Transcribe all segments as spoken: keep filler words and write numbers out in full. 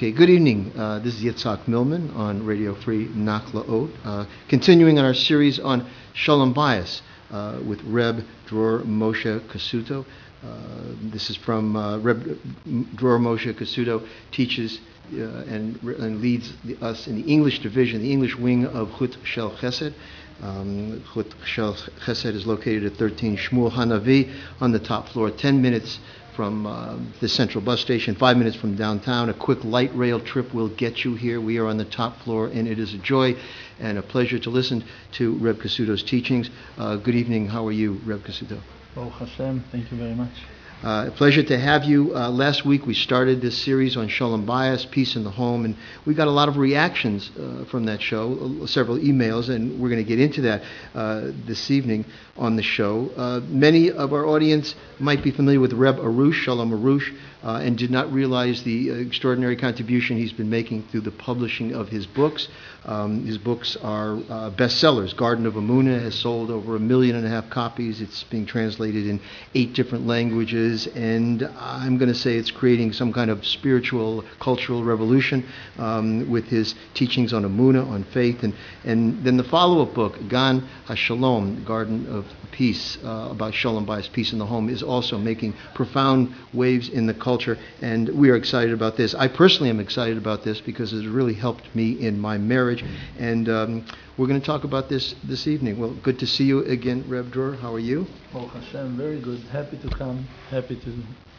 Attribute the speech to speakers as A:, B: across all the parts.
A: Okay, good evening. Uh, this is Yitzhak Millman on Radio Free Nachlaot, uh, continuing on our series on Shalom Bayis uh, with Reb Dror Moshe Kasuto. Uh, this is from uh, Reb Dror Moshe Kasuto teaches uh, and, and leads the, us in the English division, the English wing of Chut Shel Chesed. Um, Chut Shel Chesed is located at thirteen Shmuel Hanavi on the top floor, ten minutes from uh, the central bus station, five minutes from downtown. A quick light rail trip will get you here. We are on the top floor, and it is a joy and a pleasure to listen to Reb Kasuto's teachings. Uh, good evening. How are you, Reb Kasuto?
B: Baruch Hashem. Thank you very much.
A: Uh, a pleasure to have you. Uh, last week we started this series on Shalom Bayis, Peace in the Home, and we got a lot of reactions uh, from that show, uh, several emails, and we're going to get into that uh, this evening on the show. Uh, many of our audience might be familiar with Reb Arush, Shalom Arush, uh, and did not realize the extraordinary contribution he's been making through the publishing of his books. Um, his books are uh, bestsellers. Garden of Emunah has sold over a million and a half copies. It's being translated in eight different languages, and I'm going to say it's creating some kind of spiritual, cultural revolution um, with his teachings on Emunah, on faith, and, and then the follow-up book, Gan HaShalom, Garden of Peace, uh, about Shalom Bayis, peace in the home, is also making profound waves in the culture, and we are excited about this. I personally am excited about this because it has really helped me in my marriage. And um, we're going to talk about this this evening. Well, good to see you again, Reb Dror. How are you?
B: Oh, Hashem, very good. Happy to come. Happy to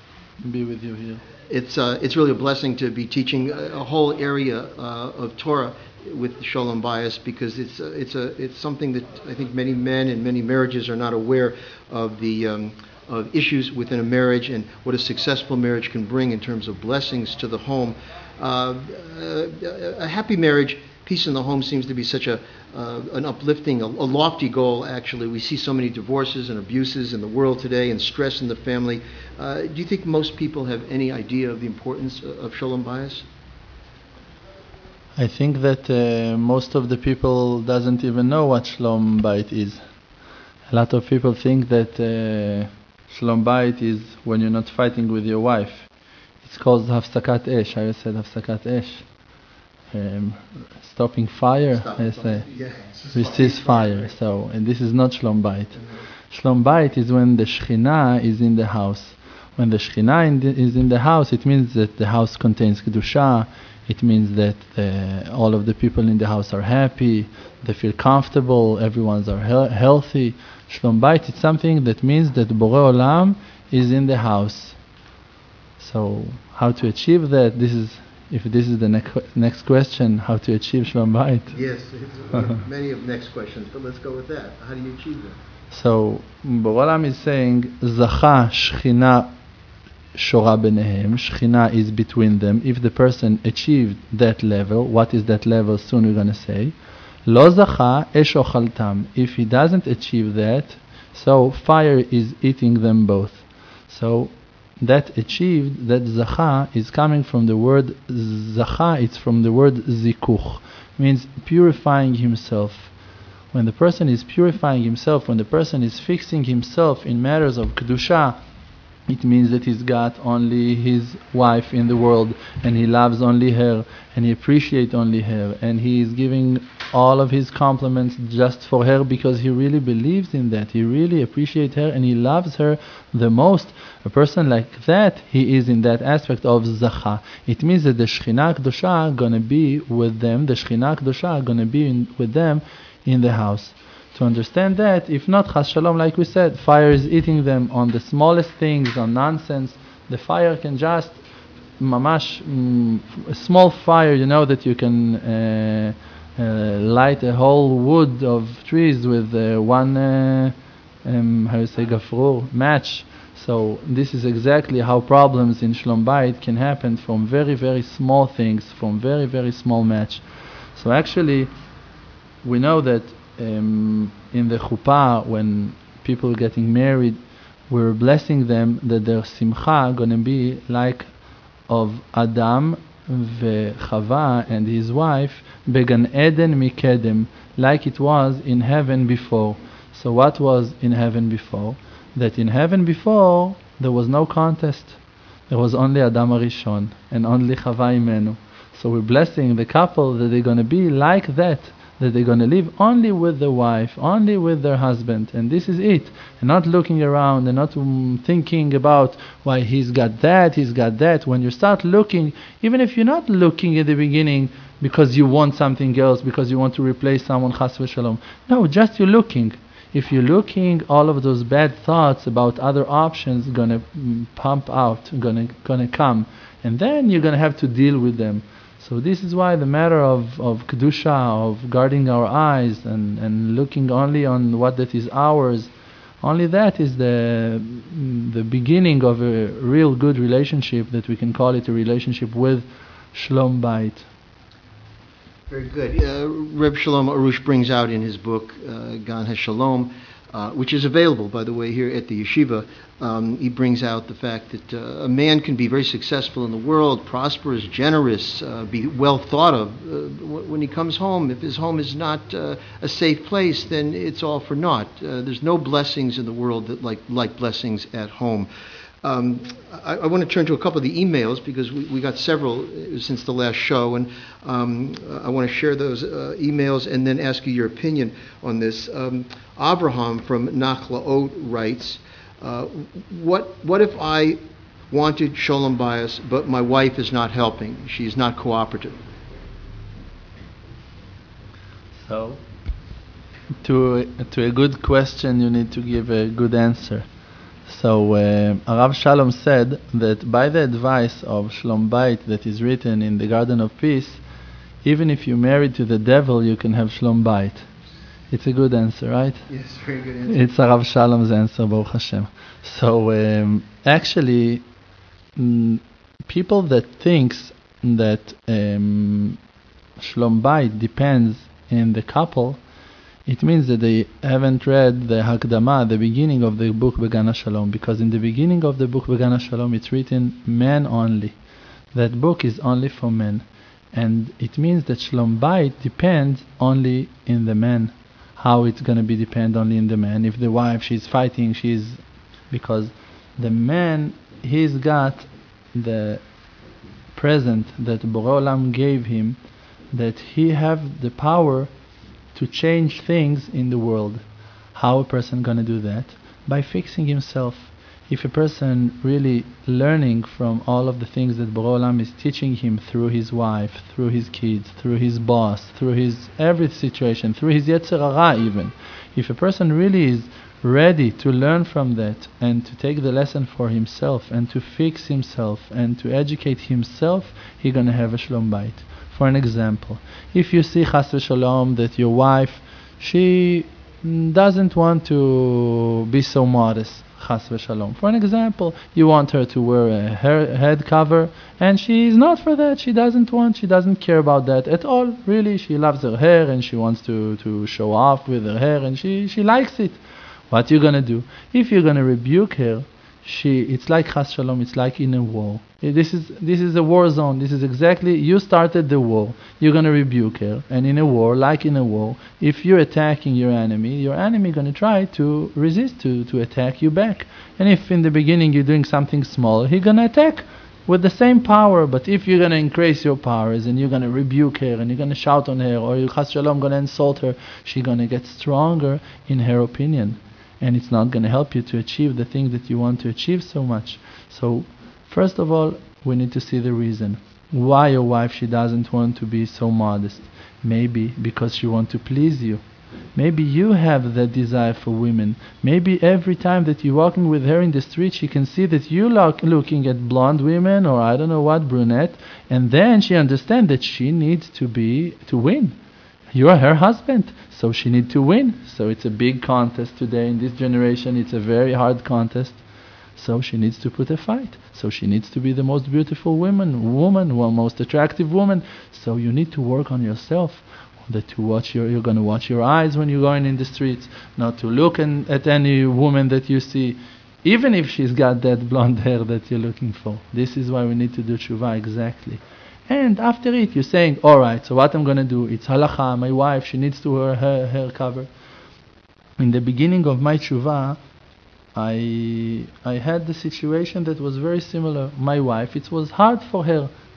B: be with you here.
A: It's uh, it's really a blessing to be teaching a, a whole area uh, of Torah with Shalom Bayis, because it's uh, it's a it's something that I think many men and many marriages are not aware of, the um, of issues within a marriage and what a successful marriage can bring in terms of blessings to the home. Uh, a, a happy marriage, peace in the home, seems to be such a uh, an uplifting, a, a lofty goal, actually. We see so many divorces and abuses in the world today and stress in the family. Uh, do you think most people have any idea of the importance of Shalom Bayis?
B: I think that uh, most of the people doesn't even know what Shalom Bayit is. A lot of people think that uh, Shalom Bayit is when you're not fighting with your wife. It's called Hafsakat Esh. I said Hafsakat Esh. Um, stopping fire,
A: Stop
B: I say,
A: yeah.
B: resist fire. So, and this is not Shalom Bayit. Mm-hmm. Shalom Bayit is when the Shekhinah is in the house. When the Shekhinah in the, is in the house, it means that the house contains Kedusha. It means that uh, all of the people in the house are happy, they feel comfortable, everyone's are he- healthy. Shalom Bayit is something that means that Borei Olam is in the house. So, how to achieve that? This is If this is the next next question, how to achieve Shalom Bayit?
A: Yes, many of next questions, but let's go with that. How do you achieve that?
B: So, Borei Olam is saying, Zacha Shechina Shora Benehem. Shechina is between them. If the person achieved that level, what is that level? Soon we're going to say. Lo Zacha Esh Ochaltam. If he doesn't achieve that, so fire is eating them both. So, that achieved, that zacha, is coming from the word zacha, it's from the word zikuch, means purifying himself. When the person is purifying himself, when the person is fixing himself in matters of kedusha, it means that he's got only his wife in the world, and he loves only her, and he appreciates only her, and he is giving all of his compliments just for her because he really believes in that. He really appreciates her and he loves her the most. A person like that, he is in that aspect of zacha. It means that the Shekhinah Kedusha gonna be with them, the Shekhinah Kedusha gonna be in, with them in the house. To understand that, if not, Chas Shalom, like we said, fire is eating them on the smallest things, on nonsense. The fire can just, mamash, mm, a small fire, you know, that you can uh, uh, light a whole wood of trees with uh, one, uh, um, how you say, gafrur, match. So this is exactly how problems in Shalom Bayit can happen from very, very small things, from very, very small match. So actually, we know that Um, in the chuppah, when people are getting married, we're blessing them that their simcha gonna be like of Adam v'Chava and his wife began Eden mikedem, like it was in heaven before. So what was in heaven before? That in heaven before there was no contest. There was only Adam Arishon and only Chava Imenu. So we're blessing the couple that they're going to be like that, that they're going to live only with the wife, only with their husband, and this is it. And not looking around and not um, thinking about why he's got that, he's got that. When you start looking, even if you're not looking at the beginning because you want something else, because you want to replace someone, chas v'shalom. No, just you're looking. If you're looking, all of those bad thoughts about other options gonna mm, pump out, gonna gonna come, and then you're gonna have to deal with them. So this is why the matter of, of kedusha, of guarding our eyes and, and looking only on what that is ours, only that is the the beginning of a real good relationship, that we can call it a relationship with Shlom Bayit.
A: Very good. Uh, Reb Shalom Arush brings out in his book, uh, Gan HaShalom, uh, which is available, by the way, here at the yeshiva. Um, he brings out the fact that uh, a man can be very successful in the world, prosperous, generous, uh, be well thought of. Uh, when he comes home, if his home is not uh, a safe place, then it's all for naught. Uh, there's no blessings in the world that like like blessings at home. Um, I, I want to turn to a couple of the emails because we, we got several since the last show, and um, I want to share those uh, emails and then ask you your opinion on this. Um, Abraham from Nachlaot writes, uh, what, what if I wanted Sholem Bayis, but my wife is not helping? She's not cooperative.
B: So, to, to a good question, you need to give a good answer. So uh, Arav Shalom said that by the advice of Shlom Bayit that is written in the Garden of Peace, even if you're married to the devil, you can have Shlom Bayit. It's a good answer, right?
A: Yes, very good answer.
B: It's Arav Shalom's answer, Baruch Hashem. So um, actually, mm, people that thinks that um, Shlom Bayit depends in the couple, it means that they haven't read the Hakdama, the beginning of the book Began HaShalom, because in the beginning of the book Began HaShalom it's written men only. That book is only for men. And it means that Shlom Bayit depends only in the man. How it's going to be depend only in the man? If the wife, she's fighting, she's... Because the man, he's got the present that Borei Olam gave him, that he have the power to change things in the world. How a person gonna do that? By fixing himself. If a person really learning from all of the things that Borei Olam is teaching him through his wife, through his kids, through his boss, through his every situation, through his Yetzer Hara even, if a person really is ready to learn from that and to take the lesson for himself and to fix himself and to educate himself, he's gonna have a Shlom Bayit. For an example, if you see chas v'shalom that your wife, she doesn't want to be so modest, chas v'shalom. For an example, you want her to wear a hair, head cover, and she is not for that. She doesn't want, she doesn't care about that at all. Really, she loves her hair and she wants to, to show off with her hair, and she, she likes it. What you gonna do? If you're gonna rebuke her, she it's like chas shalom, it's like in a war. This is this is a war zone. This is exactly, you started the war. You're gonna rebuke her, and in a war, like in a war, if you're attacking your enemy, your enemy gonna try to resist, to to attack you back. And if in the beginning you're doing something small, he's gonna attack with the same power. But if you're gonna increase your powers and you're gonna rebuke her and you're gonna shout on her, or you chas shalom gonna insult her, she's gonna get stronger in her opinion. And it's not going to help you to achieve the thing that you want to achieve so much. So, first of all, we need to see the reason. Why your wife, she doesn't want to be so modest. Maybe because she wants to please you. Maybe you have that desire for women. Maybe every time that you're walking with her in the street, she can see that you look looking at blonde women, or I don't know what, brunette, and then she understands that she needs to be, to win. You are her husband, so she needs to win. So it's a big contest today in this generation. It's a very hard contest. So she needs to put a fight. So she needs to be the most beautiful woman, woman, well, most attractive woman. So you need to work on yourself. That to watch your, you're going to watch your eyes when you're going in the streets, not to look in, at any woman that you see, even if she's got that blonde hair that you're looking for. This is why we need to do tshuva exactly. And after it, you're saying, all right, so what I'm going to do, it's halacha, my wife, she needs to wear her hair cover. In the beginning of my tshuva, I I had the situation that was very similar. My wife, it was hard for her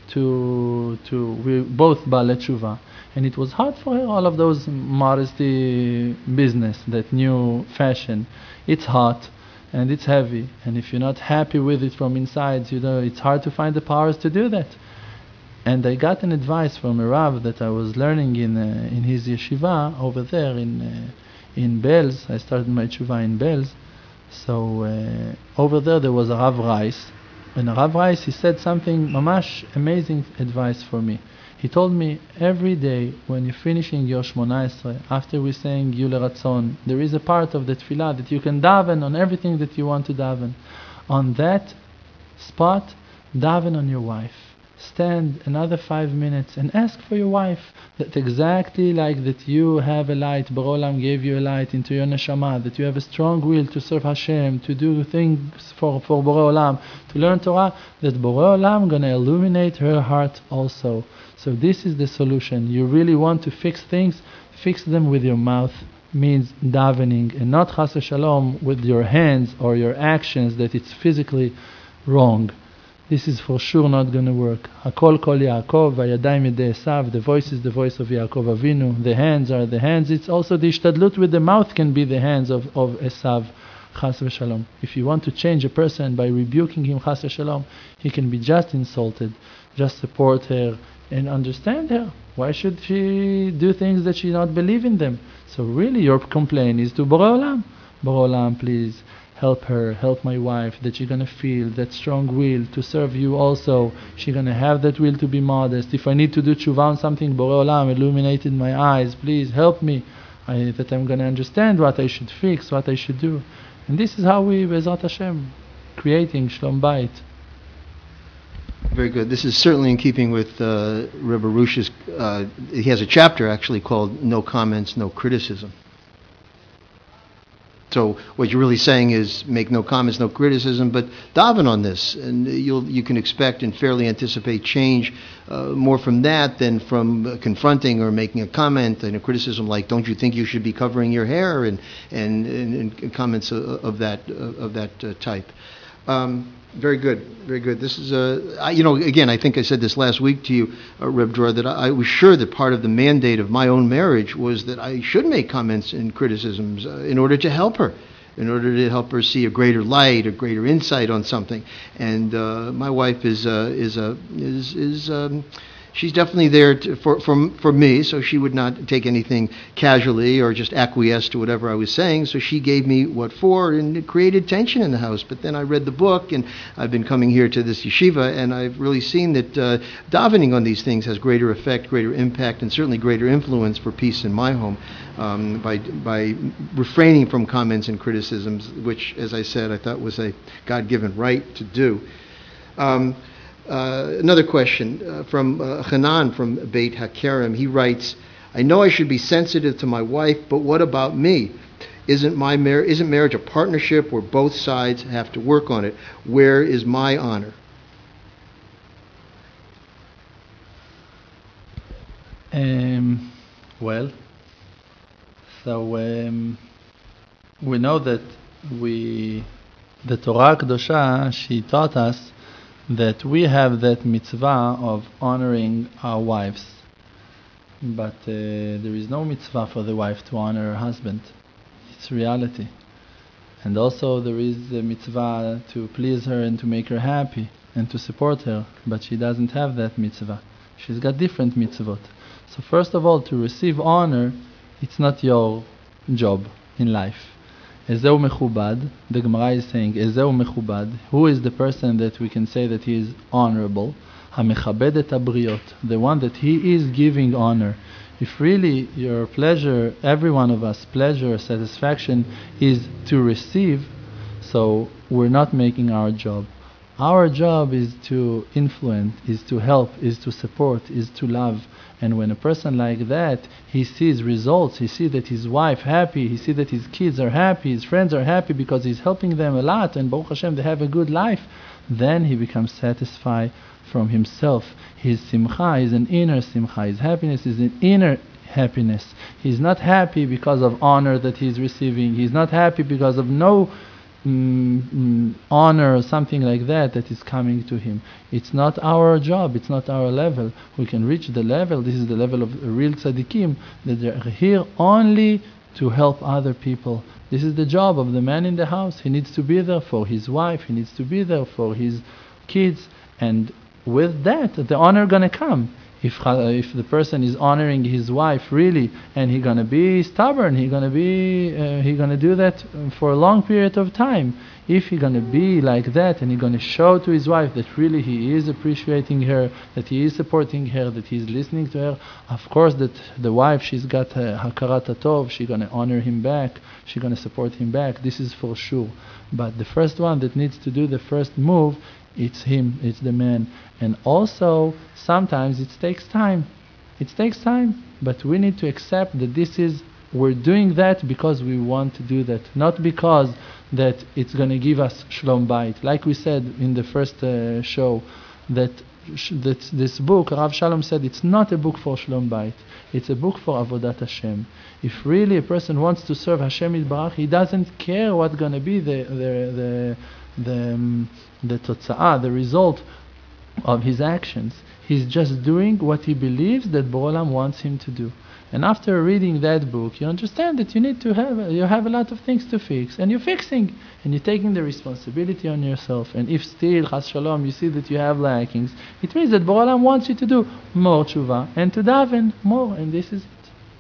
B: to to we both Baalei Tshuva, and it was hard for her. All of those modesty business, that new fashion, it's hot and it's heavy, and if you're not happy with it from inside, you know, it's hard to find the powers to do that. And I got an advice from a Rav that I was learning in uh, in his yeshiva over there in uh, in Belz. I started my tshuva in Belz. So uh, over there there was a Rav Reis, and Rav Reis, he said something mamash amazing advice for me. He told me, every day when you're finishing your Shmona Esrei, after we're saying Yule Ratzon, there is a part of the tefillah that you can daven on everything that you want to daven. On that spot, daven on your wife. Stand another five minutes and ask for your wife that exactly like that you have a light, Borei Olam gave you a light into your neshama, that you have a strong will to serve Hashem, to do things for, for Borei Olam, to learn Torah, that Borei Olam gonna illuminate her heart also. So this is the solution. You really want to fix things, fix them with your mouth, means davening, and not chas v'shalom with your hands or your actions that it's physically wrong. This is for sure not going to work. Hakol kol Yaakov, vayadayim yedei Esav. The voice is the voice of Yaakov Avinu. The hands are the hands. It's also the ishtadlut with the mouth can be the hands of, of Esav. Chas v'shalom. If you want to change a person by rebuking him, chas v'shalom, he can be just insulted. Just support her and understand her. Why should she do things that she not believe in them? So really your complaint is to Borei Olam. Borei Olam, please help her, help my wife, that she's going to feel that strong will to serve you also. She's going to have that will to be modest. If I need to do tshuva on something, Borei Olam illuminated my eyes. Please help me, I, that I'm going to understand what I should fix, what I should do. And this is how we, Be'ezrat Hashem, creating Shlom Bayit.
A: Very good. This is certainly in keeping with uh, Rebbe Rush's, uh, he has a chapter actually called No Comments, No Criticism. So what you're really saying is make no comments, no criticism, but daven on this, and you'll you can expect and fairly anticipate change uh, more from that than from uh, confronting or making a comment and a criticism like, "Don't you think you should be covering your hair?" and and, and, and comments of, of that uh, of that uh, type. Um, Very good, very good. This is a, I, you know, again, I think I said this last week to you, uh, Reb Dror, that I, I was sure that part of the mandate of my own marriage was that I should make comments and criticisms uh, in order to help her, in order to help her see a greater light, a greater insight on something. And uh, my wife is uh, is a is is. Um, She's definitely there to, for, for for me, so she would not take anything casually or just acquiesce to whatever I was saying. So she gave me what for, and it created tension in the house. But then I read the book, and I've been coming here to this yeshiva, and I've really seen that uh, davening on these things has greater effect, greater impact, and certainly greater influence for peace in my home um, by by refraining from comments and criticisms, which, as I said, I thought was a God-given right to do. Um, Uh, another question uh, from uh, Hanan from Beit HaKerem. He writes, I know I should be sensitive to my wife, but what about me? Isn't my mar- isn't marriage a partnership where both sides have to work on it? Where is my honor?
B: Um, well, so um, we know that we, the Torah Kedosha, she taught us that we have that mitzvah of honoring our wives. But uh, there is no mitzvah for the wife to honor her husband. It's reality. And also there is a mitzvah to please her and to make her happy and to support her. But she doesn't have that mitzvah. She's got different mitzvot. So first of all, to receive honor, it's not your job in life. Ezeu mechubad, the Gemara is saying, Ezeu mechubad, who is the person that we can say that he is honorable? Hamechabed et abriot, the one that he is giving honor. If really your pleasure, every one of us, pleasure, satisfaction is to receive, so we're not making our job. Our job is to influence, is to help, is to support, is to love. And when a person like that, he sees results, he sees that his wife happy, he sees that his kids are happy, his friends are happy because he's helping them a lot, and Baruch Hashem, they have a good life, then he becomes satisfied from himself. His simcha is an inner simcha, his happiness is an inner happiness. He's not happy because of honor that he's receiving, he's not happy because of no mm, mm, honor or something like that that is coming to him. It's not our job, it's not our level. We can reach the level, this is the level of real tzaddikim, that they're here only to help other people. This is the job of the man in the house. He needs to be there for his wife, he needs to be there for his kids, and with that, the honor gonna come. If uh, if the person is honoring his wife really, and he gonna be stubborn, he gonna be uh, he gonna do that for a long period of time. If he gonna be like that, and he gonna show to his wife that really he is appreciating her, that he is supporting her, that he is listening to her, of course that the wife, she's got uh, hakarat hatov, she's gonna honor him back, she's gonna support him back. This is for sure. But the first one that needs to do the first move, it's him, it's the man. And also, sometimes it takes time. It takes time, but we need to accept that this is, we're doing that because we want to do that, not because that it's going to give us shlom bayit. Like we said in the first uh, show, that, sh- that this book, Rav Shalom said, it's not a book for shlom bayit. It's a book for avodat Hashem. If really a person wants to serve Hashem Yitbarach, he doesn't care what's going to be the the the the, um, the totza'ah, the result of his actions. He's just doing what he believes that Borei Olam wants him to do. And after reading that book, you understand that you need to have you have a lot of things to fix, and you're fixing, and you're taking the responsibility on yourself. And if still, chas shalom, you see that you have lackings, it means that Borei Olam wants you to do more tshuva and to daven more, and this is it.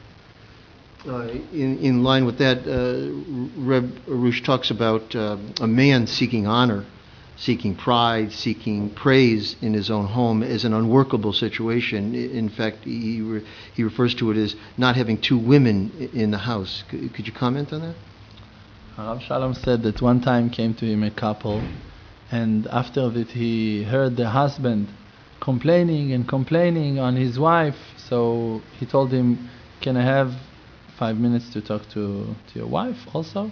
A: Uh, in, in line with that, uh, Reb Arush talks about uh, a man seeking honor, seeking pride, seeking praise in his own home as an unworkable situation. In fact, he re- he refers to it as not having two women in the house. C- could you comment on that?
B: Rav Shalom said that one time came to him a couple, and after that he heard the husband complaining and complaining on his wife, so he told him, can I have five minutes to talk to, to your wife also?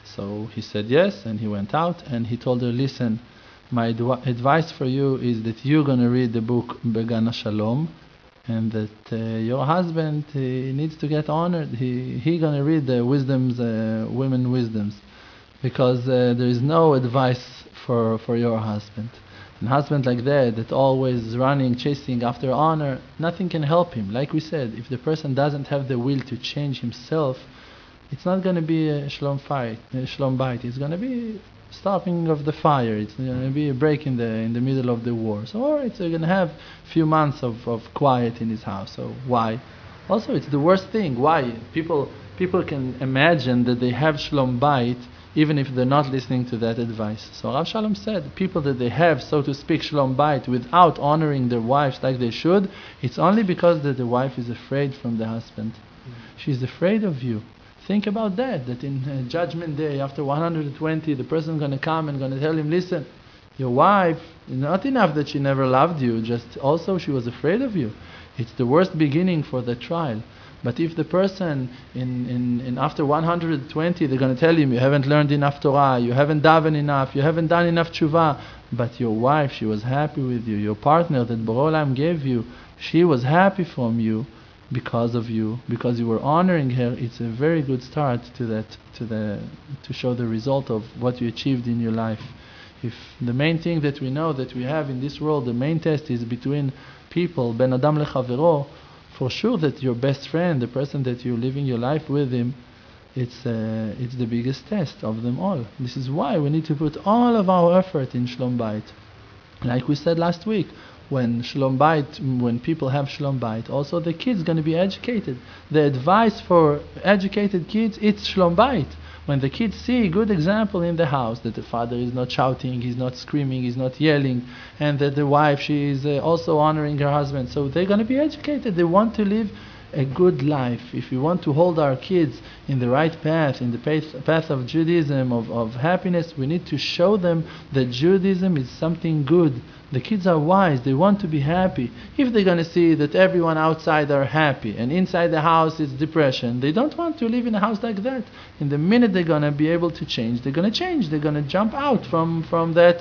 B: So he said yes, and he went out, and he told her, listen, my adv- advice for you is that you're going to read the book Began HaShalom, and that uh, your husband he needs to get honored. He he going to read the wisdoms, uh, women wisdoms, because uh, there is no advice for, for your husband. And husband like that, that always running, chasing after honor, nothing can help him. Like we said, if the person doesn't have the will to change himself, it's not going to be a shalom fight, a shalom bayit. It's going to be stopping of the fire. It's going to be a break in the in the middle of the war. So, or it's going to have a few months of, of quiet in his house. So why? Also, it's the worst thing. Why? People people can imagine that they have shalom bayit even if they're not listening to that advice. So Rav Shalom said, people that they have, so to speak, shalom bayit without honoring their wives like they should, it's only because that the wife is afraid from the husband. Mm. She's afraid of you. Think about that, that in uh, Judgment Day, after one hundred twenty, the person is going to come and going to tell him, listen, your wife, not enough that she never loved you, just also she was afraid of you. It's the worst beginning for the trial. But if the person, in, in, in after one hundred twenty, they're going to tell him, you haven't learned enough Torah, you haven't davened enough, you haven't done enough tshuva, but your wife, she was happy with you, your partner that Borei Olam gave you, she was happy from you, because of you, because you were honoring her, it's a very good start to that, to the, to show the result of what you achieved in your life. If the main thing that we know that we have in this world, the main test is between people, ben adam lechavero, for sure that your best friend, the person that you're living your life with him, it's uh, it's the biggest test of them all. This is why we need to put all of our effort in shalom bayit. Like we said last week, when shalom bayit, when people have shalom bayit, also the kids going to be educated. The advice for educated kids, it's shalom bayit. When the kids see a good example in the house, that the father is not shouting, he's not screaming, he's not yelling, and that the wife, she is uh, also honoring her husband, so they're going to be educated. They want to live a good life. If we want to hold our kids in the right path, in the path, path of Judaism, of, of happiness, we need to show them that Judaism is something good. The kids are wise, they want to be happy. If they're going to see that everyone outside are happy and inside the house is depression, they don't want to live in a house like that. In the minute they're going to be able to change, they're going to change. They're going to jump out from, from that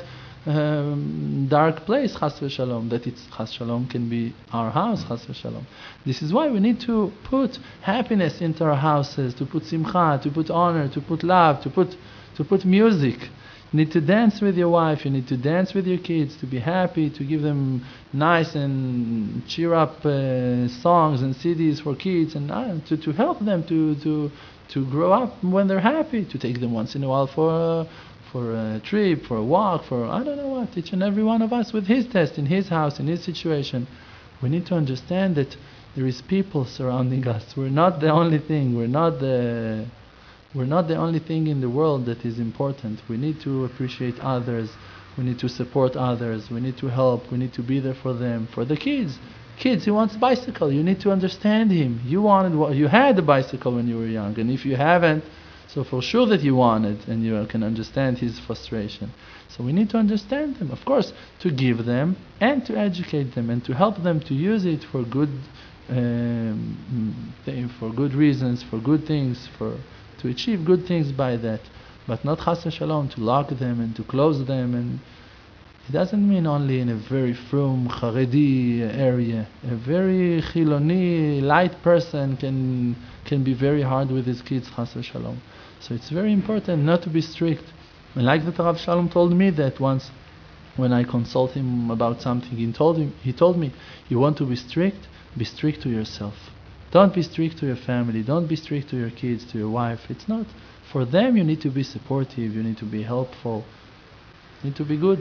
B: um, dark place, chas v'shalom, that it's chas shalom can be our house, chas v'shalom. This is why we need to put happiness into our houses, to put simcha, to put honor, to put love, to put to put music. You need to dance with your wife, you need to dance with your kids, to be happy, to give them nice and cheer up uh, songs and C Ds for kids, and uh, to, to help them to, to, to grow up when they're happy, to take them once in a while for a, for a trip, for a walk, for I don't know what, each and every one of us with his test, in his house, in his situation. We need to understand that there is people surrounding us. We're not the only thing, we're not the... We're not the only thing in the world that is important. We need to appreciate others. We need to support others. We need to help. We need to be there for them. For the kids. Kids, he wants a bicycle. You need to understand him. You wanted, you had a bicycle when you were young. And if you haven't, so for sure that you want it. And you can understand his frustration. So we need to understand them. Of course, to give them and to educate them and to help them to use it for good, um, th- for good reasons, for good things, for... to achieve good things by that, but not chas v'shalom to lock them and to close them. And it doesn't mean only in a very frum Haredi area. A very chiloni light person can can be very hard with his kids, chas v'shalom. So it's very important not to be strict. And like that Rav Shalom told me that once, when I consult him about something, he told him he told me, you want to be strict, be strict to yourself. Don't be strict to your family. Don't be strict to your kids, to your wife. It's not. For them, you need to be supportive. You need to be helpful. You need to be good.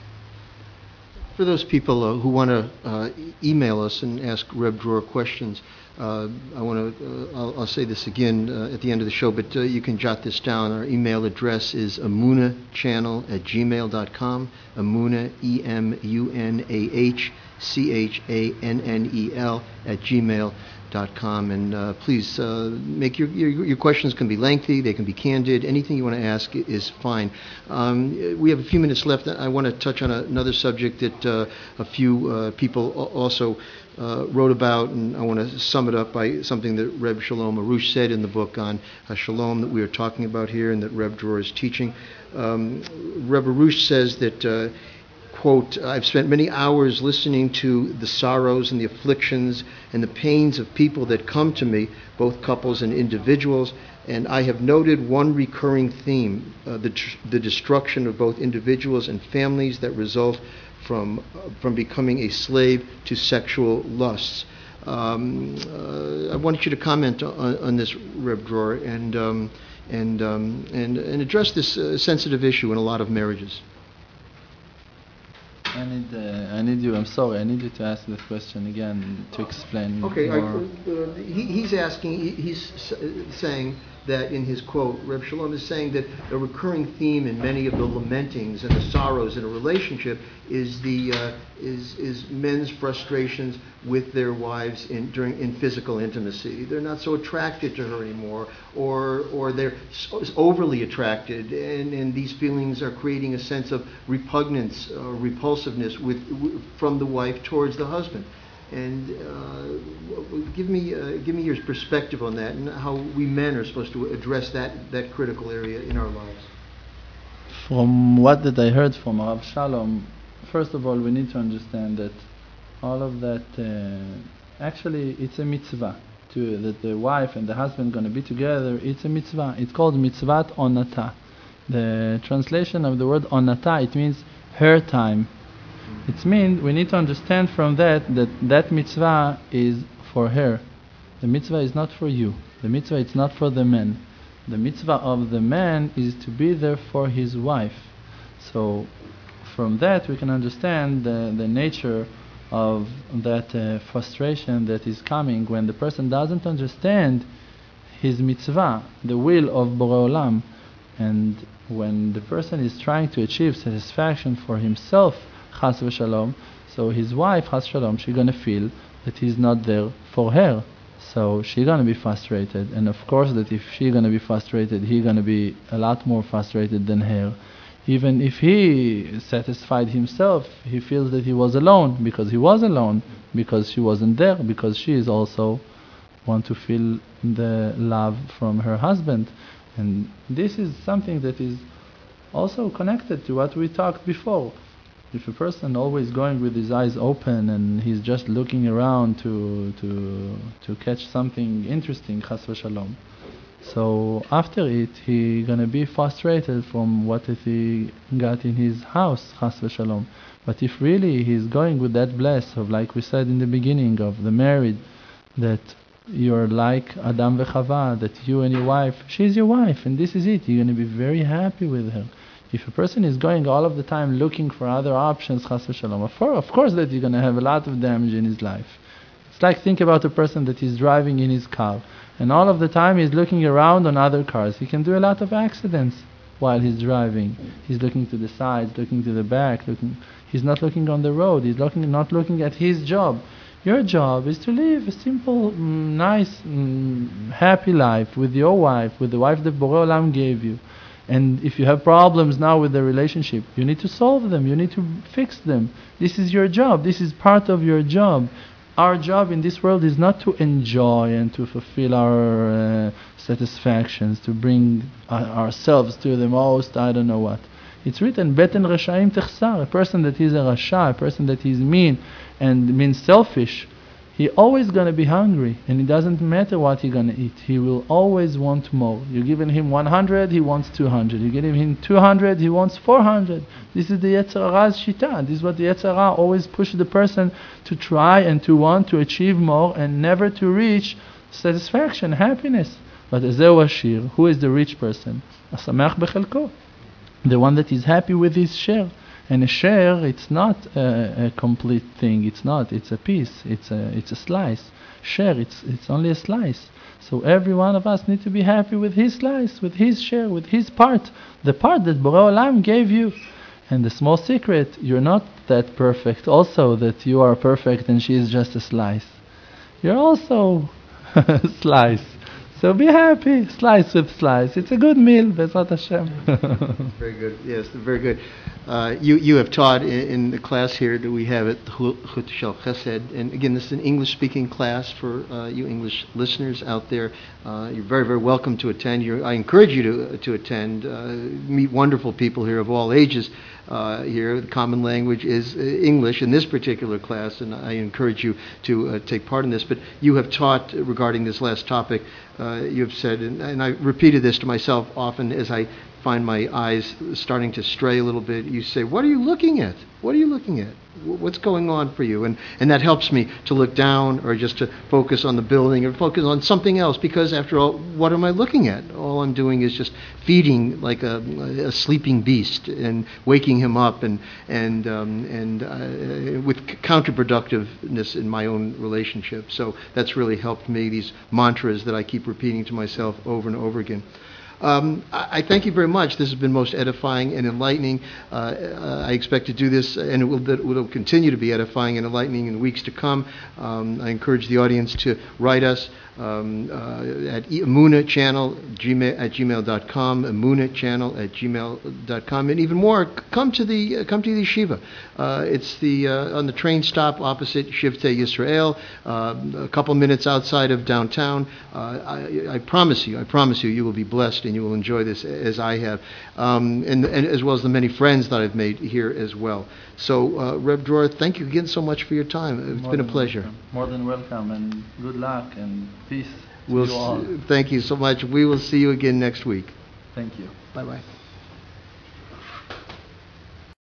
A: For those people uh, who want to uh, email us and ask Reb Dror questions, uh, I want to. Uh, I'll, I'll say this again uh, at the end of the show, but uh, you can jot this down. Our email address is emunachannel at gmail dot com. Emunah, E M U N A H C H A N N E L at gmail dot com. And uh, please uh, make your, your your questions can be lengthy, they can be candid. Anything you want to ask is fine. Um, we have a few minutes left. I want to touch on a, another subject that uh, a few uh, people also uh, wrote about, and I want to sum it up by something that Reb Shalom Arush said in the book on uh, Shalom that we are talking about here and that Reb Dror is teaching. Um, Reb Arush says that uh, quote, I've spent many hours listening to the sorrows and the afflictions and the pains of people that come to me, both couples and individuals, and I have noted one recurring theme, uh, the, tr- the destruction of both individuals and families that result from, uh, from becoming a slave to sexual lusts. Um, uh, I wanted you to comment on, on this, Reb Dror, and, um, and, um, and, and address this uh, sensitive issue in a lot of marriages.
B: I need, uh, I need you. I'm sorry. I need you to ask that question again to explain.
A: Okay, I,
B: more.
A: uh, he, he's asking. He, he's s- saying that in his quote, Reb Shalom is saying that a recurring theme in many of the lamentings and the sorrows in a relationship is the uh, is is men's frustrations with their wives in during in physical intimacy. They're not so attracted to her anymore, or or they're so overly attracted, and, and these feelings are creating a sense of repugnance or repulsiveness with, with from the wife towards the husband. And uh, give me uh, give me your perspective on that and how we men are supposed to address that, that critical area in our lives.
B: From what that I heard from Rav Shalom, first of all, we need to understand that all of that, uh, actually, it's a mitzvah. To, that the wife and the husband going to be together, it's a mitzvah. It's called mitzvat onata. The translation of the word onata, it means her time. It means we need to understand from that that that mitzvah is for her. The mitzvah is not for you. The mitzvah is not for the man. The mitzvah of the man is to be there for his wife. So from that we can understand the, the nature of that uh, frustration that is coming when the person doesn't understand his mitzvah, the will of Borei Olam, and when the person is trying to achieve satisfaction for himself, chas v'shalom, so his wife, chas v'shalom, she's going to feel that he's not there for her. So she's going to be frustrated. And of course that if she's going to be frustrated, he's going to be a lot more frustrated than her. Even if he satisfied himself, he feels that he was alone, because he was alone, because she wasn't there, because she is also want to feel the love from her husband. And this is something that is also connected to what we talked before. If a person always going with his eyes open and he's just looking around to to to catch something interesting, chas v'shalom, So after it, he gonna be frustrated from what he got in his house, chas v'shalom. But if really he's going with that bless of, like we said in the beginning, of the married, that you're like Adam v'Chava, that you and your wife, she's your wife, and this is it. You're gonna be very happy with her. If a person is going all of the time looking for other options, chas v'shalom, of course, of course that you're gonna have a lot of damage in his life. It's like, think about a person that is driving in his car, and all of the time he's looking around on other cars. He can do a lot of accidents while he's driving. He's looking to the sides, looking to the back, looking. He's not looking on the road. He's looking, not looking at his job. Your job is to live a simple, mm, nice, mm, happy life with your wife, with the wife that Borei Olam gave you. And if you have problems now with the relationship, you need to solve them. You need to fix them. This is your job. This is part of your job. Our job in this world is not to enjoy and to fulfill our uh, satisfactions, to bring uh, ourselves to the most, I don't know what. It's written, Beten Reshaim Techsar, a person that is a Rasha, a person that is mean and means selfish, he always going to be hungry, and it doesn't matter what he's going to eat. He will always want more. You're giving him one hundred, he wants two hundred. You're giving him two hundred, he wants four hundred. This is the Yetzer Hara's shita. This is what the Yetzer Hara always pushes the person to try and to want to achieve more and never to reach satisfaction, happiness. But Ezeu Ashir, who is the rich person? Asamach bechelko, the one that is happy with his share. And a share, it's not a, a complete thing. It's not. It's a piece. It's a it's a slice. Share, it's it's only a slice. So every one of us need to be happy with his slice, with his share, with his part, the part that Borei Olam gave you. And the small secret, you're not that perfect. Also, that you are perfect and she is just a slice. You're also a slice. So be happy, slice with slice. It's a good meal, Bezrat Hashem.
A: Very good, yes, very good. Uh, you you have taught in, in the class here that we have at Chut Shel Chesed, and again, this is an English-speaking class for uh, you English listeners out there. Uh, you're very, very welcome to attend. You're, I encourage you to to attend. Uh, meet wonderful people here of all ages. Uh, here, the common language is uh, English in this particular class, and I encourage you to uh, take part in this. But you have taught regarding this last topic. Uh, you have said, and, and I repeated this to myself often as I find my eyes starting to stray a little bit. You say, "What are you looking at? What are you looking at? What's going on for you?" And and that helps me to look down, or just to focus on the building, or focus on something else. Because after all, what am I looking at? All I'm doing is just feeding like a, a sleeping beast and waking him up, and and um, and uh, with counterproductiveness in my own relationship. So that's really helped me. These mantras that I keep repeating to myself over and over again. Um, I, I thank you very much. This has been most edifying and enlightening. Uh, uh, I expect to do this, and it will, it will continue to be edifying and enlightening in weeks to come. Um, I encourage the audience to write us um, uh, at Emunah channel gmail, at gmail dot com, Emunah channel at gmail dot com, and even more, come to the uh, come to the yeshiva. Uh, it's the uh, on the train stop opposite Shivtei Yisrael, uh, a couple minutes outside of downtown. Uh, I, I promise you, I promise you, you will be blessed and you will enjoy this as I have, um, and, and as well as the many friends that I've made here as well. So, uh, Reb Dror, thank you again so much for your time. It's
B: More
A: been a pleasure.
B: Welcome. More than welcome, and good luck and peace to
A: We'll
B: you all.
A: s- thank you so much. We will see you again next week.
B: Thank you.
A: Bye-bye.